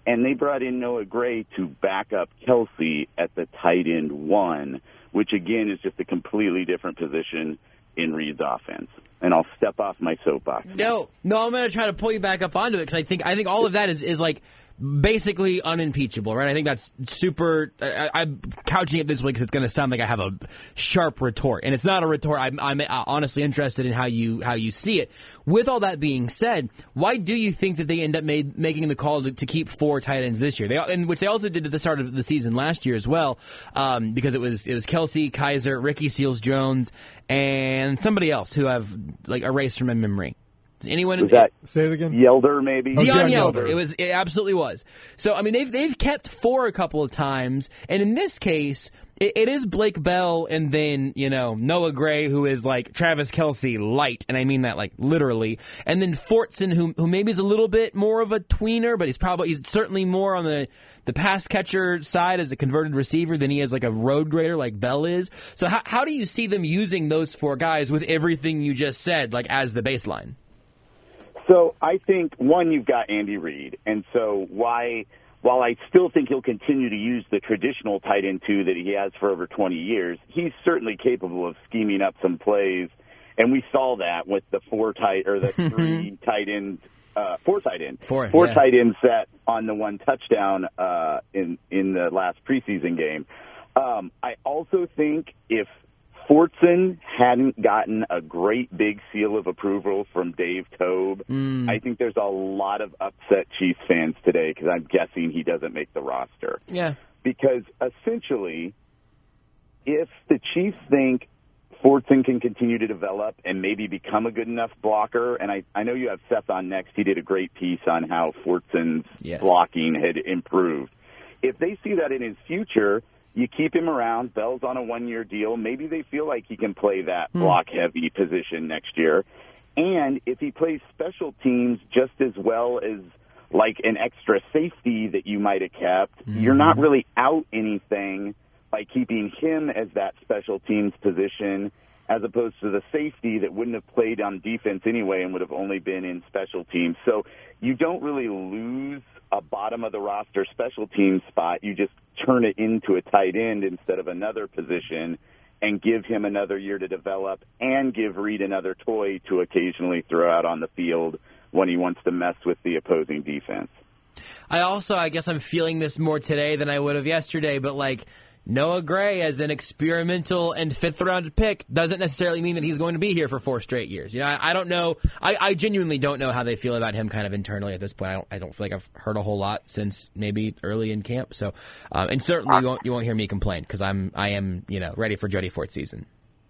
Speaker 6: and they brought in Noah Gray to back up Kelsey at the tight end 1, which, again, is just a completely different position in Reed's offense. And I'll step off my soapbox.
Speaker 1: No, I'm going to try to pull you back up onto it because I think all of that is like basically unimpeachable, right? I think that's super. I'm couching it this way because it's going to sound like I have a sharp retort, and it's not a retort. I'm honestly interested in how you see it. With all that being said, why do you think that they end up making the call to keep 4 tight ends this year? Which they also did at the start of the season last year as well, because it was Kelsey, Kaiser, Ricky Seals-Jones, and somebody else who have like erased from my memory. Anyone?
Speaker 6: Was that
Speaker 4: say it again?
Speaker 6: Yelder, maybe?
Speaker 1: Deion Yelder. It absolutely was. So, I mean, they've kept 4 a couple of times, and in this case, it is Blake Bell and then, Noah Gray, who is like Travis Kelce light, and I mean that like literally, and then Fortson, who maybe is a little bit more of a tweener, but he's certainly more on the pass catcher side as a converted receiver than he is like a road grader like Bell is. So how do you see them using those 4 guys with everything you just said, like as the baseline?
Speaker 6: So I think, one, you've got Andy Reid, and so while I still think he'll continue to use the traditional tight end 2 that he has for over 20 years, he's certainly capable of scheming up some plays, and we saw that with the 4 tight end set on the 1 touchdown in the last preseason game. I also think if Fortson hadn't gotten a great big seal of approval from Dave Toub, I think there's a lot of upset Chiefs fans today because I'm guessing he doesn't make the roster.
Speaker 1: Yeah.
Speaker 6: Because essentially, if the Chiefs think Fortson can continue to develop and maybe become a good enough blocker, and I know you have Seth on next. He did a great piece on how Fortson's blocking had improved. If they see that in his future, you keep him around. Bell's on a 1-year deal. Maybe they feel like he can play that block-heavy position next year. And if he plays special teams just as well as like an extra safety that you might have kept, you're not really out anything by keeping him as that special teams position as opposed to the safety that wouldn't have played on defense anyway and would have only been in special teams. So you don't really lose a bottom-of-the-roster special teams spot. You just turn it into a tight end instead of another position and give him another year to develop and give Reed another toy to occasionally throw out on the field when he wants to mess with the opposing defense.
Speaker 1: I guess I'm feeling this more today than I would have yesterday, but like Noah Gray as an experimental and 5th-round pick doesn't necessarily mean that he's going to be here for 4 straight years. I don't know. I genuinely don't know how they feel about him kind of internally at this point. I don't feel like I've heard a whole lot since maybe early in camp. So, and certainly you won't hear me complain because I am ready for Jody Fort's season.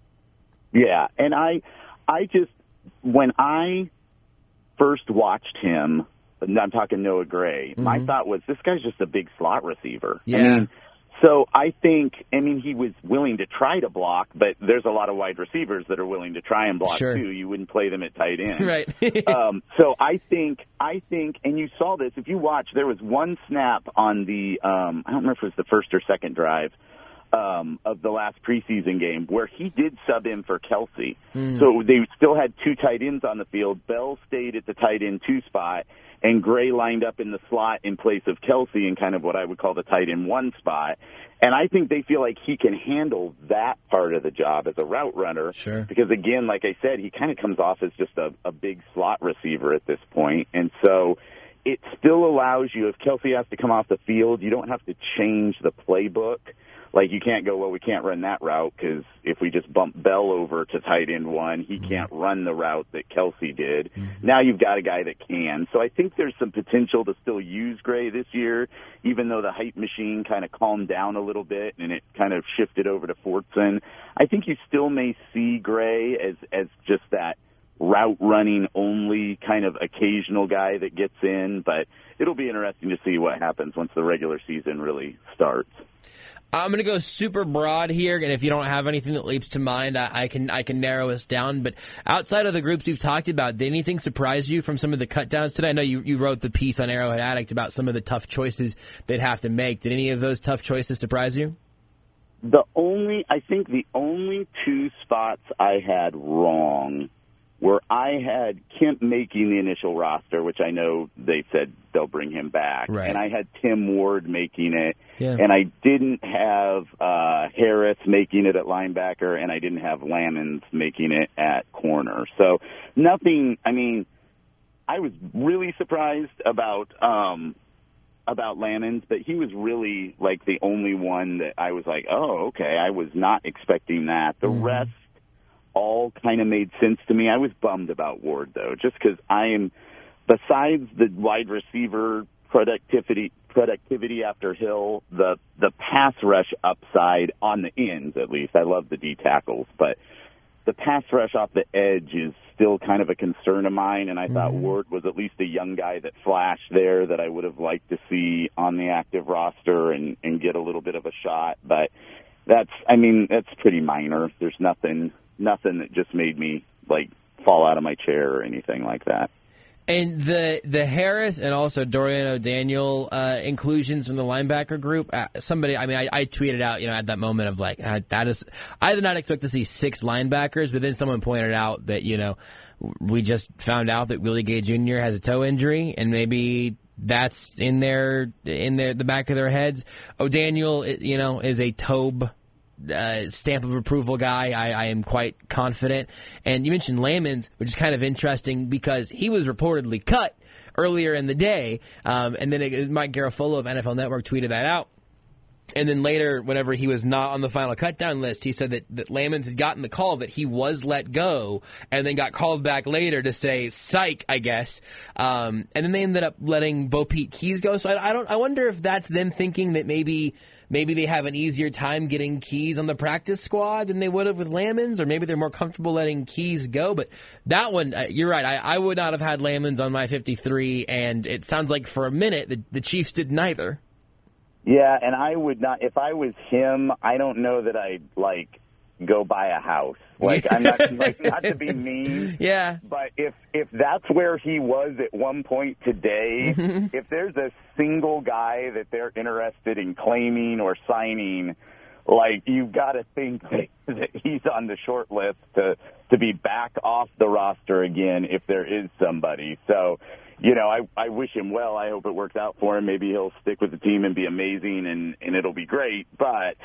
Speaker 6: Yeah, and I just when I first watched him, I'm talking Noah Gray, my thought was this guy's just a big slot receiver.
Speaker 1: Yeah.
Speaker 6: So I think, he was willing to try to block, but there's a lot of wide receivers that are willing to try and block too. You wouldn't play them at tight end.
Speaker 1: Right.
Speaker 6: So I think, and you saw this, if you watch, there was one snap on the, I don't remember if it was the first or second drive of the last preseason game where he did sub in for Kelsey. So they still had 2 tight ends on the field. Bell stayed at the tight end 2 spot, and Gray lined up in the slot in place of Kelsey in kind of what I would call the tight end 1 spot. And I think they feel like he can handle that part of the job as a route runner.
Speaker 1: Sure.
Speaker 6: Because, again, like I said, he kind of comes off as just a big slot receiver at this point. And so it still allows you, if Kelsey has to come off the field, you don't have to change the playbook. Like, you can't go, well, we can't run that route because if we just bump Bell over to tight end 1, he can't run the route that Kelsey did. Now you've got a guy that can. So I think there's some potential to still use Gray this year, even though the hype machine kind of calmed down a little bit and it kind of shifted over to Fortson. I think you still may see Gray as just that route running only kind of occasional guy that gets in, but it'll be interesting to see what happens once the regular season really starts.
Speaker 1: I'm going to go super broad here, and if you don't have anything that leaps to mind, I can narrow us down. But outside of the groups we've talked about, did anything surprise you from some of the cut downs today? I know you wrote the piece on Arrowhead Addict about some of the tough choices they'd have to make. Did any of those tough choices surprise you?
Speaker 6: I think the only 2 spots I had wrong where I had Kemp making the initial roster, which I know they said they'll bring him back,
Speaker 1: right.
Speaker 6: and I had Tim Ward making it,
Speaker 1: yeah.
Speaker 6: and I didn't have Harris making it at linebacker, and I didn't have Lamons making it at corner. So nothing, I mean, I was really surprised about Lamons, but he was really like the only one that I was like, oh, okay, I was not expecting that. The rest all kind of made sense to me. I was bummed about Ward, though, just because besides the wide receiver productivity after Hill, the pass rush upside on the ends, at least. I love the D tackles, but the pass rush off the edge is still kind of a concern of mine, and I thought Ward was at least a young guy that flashed there that I would have liked to see on the active roster and get a little bit of a shot. But that's pretty minor. There's nothing that just made me like fall out of my chair or anything like that.
Speaker 1: And the Harris and also Dorian O'Daniel inclusions from the linebacker group, I tweeted out, at that moment of like, that is, I did not expect to see 6 linebackers, but then someone pointed out that, we just found out that Willie Gay Jr. has a toe injury, and maybe that's in the back of their heads. O'Daniel, is a Tobe stamp of approval guy. I am quite confident. And you mentioned Lamons, which is kind of interesting because he was reportedly cut earlier in the day, and then Mike Garafolo of NFL Network tweeted that out. And then later, whenever he was not on the final cutdown list, he said that Lamons had gotten the call that he was let go, and then got called back later to say psych, I guess. And then they ended up letting Bo Pete Keys go. So I wonder if that's them thinking that maybe they have an easier time getting Keys on the practice squad than they would have with Lamons, or maybe they're more comfortable letting Keys go. But that one, you're right. I would not have had Lamons on my 53, and it sounds like for a minute the Chiefs did neither.
Speaker 6: Yeah, and I would not. If I was him, I don't know that I'd go buy a house. I'm not not to be mean.
Speaker 1: Yeah.
Speaker 6: But if that's where he was at one point today, if there's a single guy that they're interested in claiming or signing, you've got to think that he's on the short list to be back off the roster again if there is somebody. So, I wish him well. I hope it works out for him. Maybe he'll stick with the team and be amazing, and it'll be great. But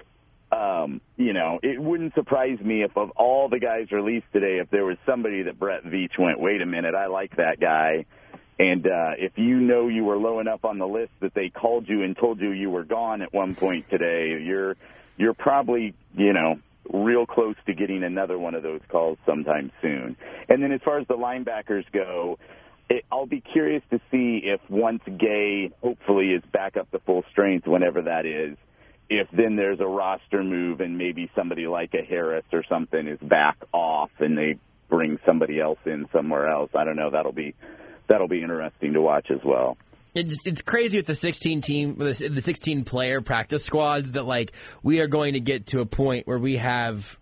Speaker 6: it wouldn't surprise me if of all the guys released today, if there was somebody that Brett Veach went, wait a minute, I like that guy. And if you were low enough on the list that they called you and told you were gone at one point today, you're probably, real close to getting another one of those calls sometime soon. And then as far as the linebackers go, I'll be curious to see if once Gay hopefully is back up to full strength, whenever that is, if then there's a roster move and maybe somebody like a Harris or something is back off and they bring somebody else in somewhere else. I don't know. That'll be interesting to watch as well.
Speaker 1: It's crazy with the 16 player practice squads that we are going to get to a point where we have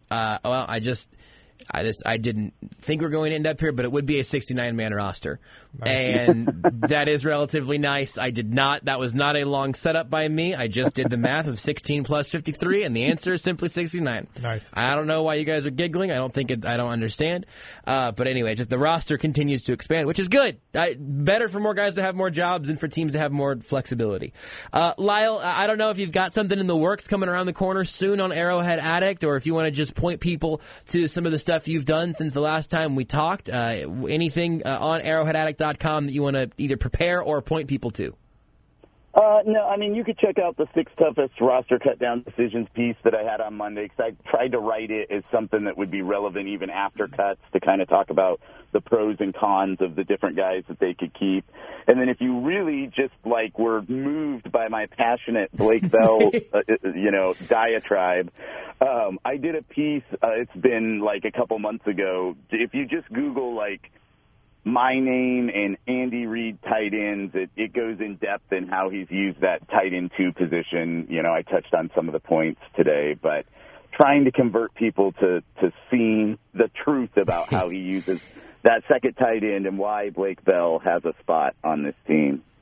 Speaker 1: I didn't think we're going to end up here, but it would be a 69-man roster. Nice. And that is relatively nice. That was not a long setup by me. I just did the math of 16 plus 53, and the answer is simply 69.
Speaker 4: Nice.
Speaker 1: I don't know why you guys are giggling. I don't understand. But anyway, just the roster continues to expand, which is good. Better for more guys to have more jobs and for teams to have more flexibility. Lyle, I don't know if you've got something in the works coming around the corner soon on Arrowhead Addict, or if you want to just point people to some of the stuff you've done since the last time we talked. Anything on arrowheadaddict.com that you want to either prepare or point people to?
Speaker 6: No, you could check out the 6 toughest roster cut-down decisions piece that I had on Monday, because I tried to write it as something that would be relevant even after cuts to kind of talk about the pros and cons of the different guys that they could keep. And then if you really just, were moved by my passionate Blake Bell, diatribe, I did a piece, it's been, a couple months ago. If you just Google, my name and Andy Reid tight ends, it goes in depth in how he's used that tight end 2 position. I touched on some of the points today, but trying to convert people to seeing the truth about how he uses that second tight end and why Blake Bell has a spot on this team.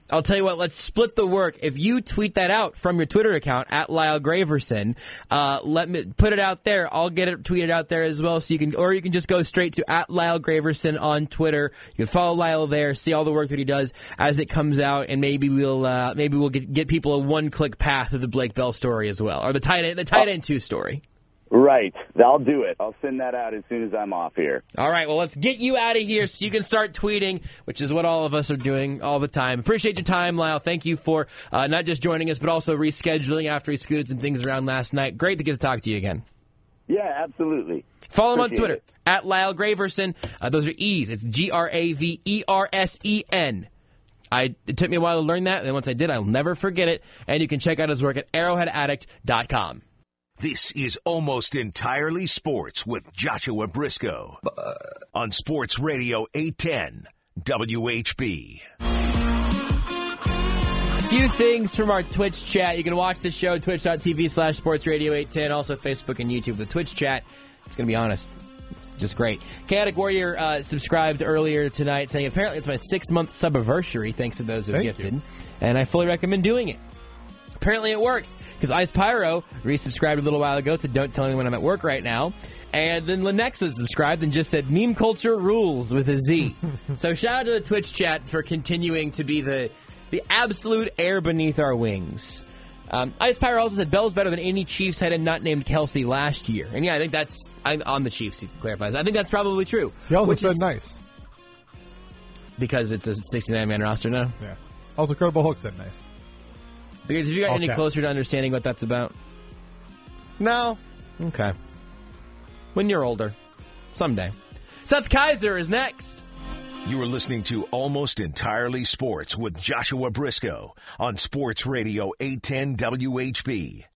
Speaker 1: I'll tell you what, let's split the work. If you tweet that out from your Twitter account, at Lyle Graverson, let me put it out there. I'll get it tweeted out there as well. So you can just go straight to at Lyle Graverson on Twitter. You can follow Lyle there, see all the work that he does as it comes out, and maybe we'll get people a one-click path to the Blake Bell story as well, or the tight end 2 story.
Speaker 6: Right. I'll do it. I'll send that out as soon as I'm off here.
Speaker 1: All right. Well, let's get you out of here so you can start tweeting, which is what all of us are doing all the time. Appreciate your time, Lyle. Thank you for not just joining us, but also rescheduling after we scooted some things around last night. Great to get to talk to you again.
Speaker 6: Yeah, absolutely.
Speaker 1: Follow him on Twitter, at Lyle Graverson. Those are E's. It's Graversen. It took me a while to learn that, and once I did, I'll never forget it. And you can check out his work at arrowheadaddict.com.
Speaker 2: This is Almost Entirely Sports with Joshua Briscoe on Sports Radio 810 WHB.
Speaker 1: A few things from our Twitch chat. You can watch the show at twitch.tv/sportsradio810, also Facebook and YouTube. The Twitch chat, I'm going to be honest, it's just great. Chaotic Warrior subscribed earlier tonight saying, apparently it's my 6-month sub-anniversary, thanks to those who gifted, and I fully recommend doing it. Apparently it worked, because Ice Pyro resubscribed a little while ago, said don't tell anyone I'm at work right now. And then Lenexa subscribed and just said meme culture rules with a Z. So shout out to the Twitch chat for continuing to be the absolute air beneath our wings. Ice Pyro also said Bell's better than any Chiefs head and not named Kelsey last year. And yeah, I think I'm on the Chiefs, he clarifies. I think that's probably true.
Speaker 4: He also said nice.
Speaker 1: Because it's a 69-man roster now?
Speaker 4: Yeah. Also, Credible Hulk said nice.
Speaker 1: Because have you gotten any closer to understanding what that's about?
Speaker 5: No.
Speaker 1: Okay. When you're older. Someday. Seth Kaiser is next.
Speaker 2: You are listening to Almost Entirely Sports with Joshua Briscoe on Sports Radio 810 WHB.